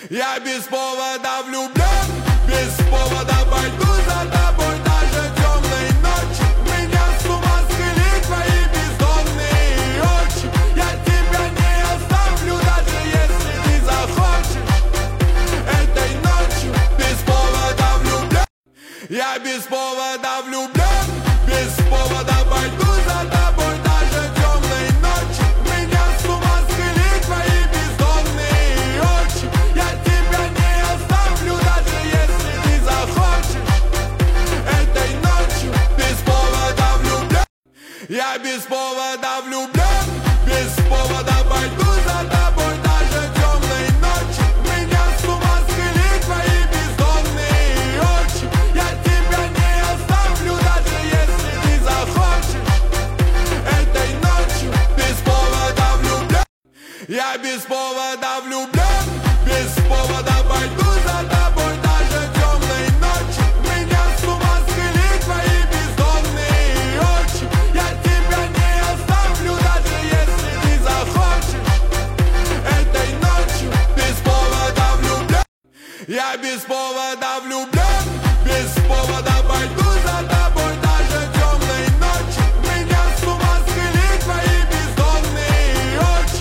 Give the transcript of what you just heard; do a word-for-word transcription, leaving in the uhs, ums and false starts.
Я без повода влюблен, без повода пойду за тобой даже темной ночью. Меня с ума свели твои бездонные очи. Я тебя не оставлю, даже если ты захочешь. Этой ночью без повода влюблен. Я без повода влюблен, без повода пойду за тобой даже темной ночью. Меня с ума свели твои бездонные очи. Я тебя не оставлю, даже если ты захочешь. Этой ночью без повода влюблен. Я без повода влюблен, без повода пойду за тобой даже темной ночью. Меня с ума свели твои бездонные очи. Я тебя не оставлю, даже если ты захочешь. Этой ночью без повода влюблен. Я без повода влюблен, без повода пойду за тобой даже темной ночью. Меня с ума свели твои бездонные очи. Я тебя не оставлю, даже если ты захочешь. Этой ночью без повода влюблен. Я без повода влюблен, без повода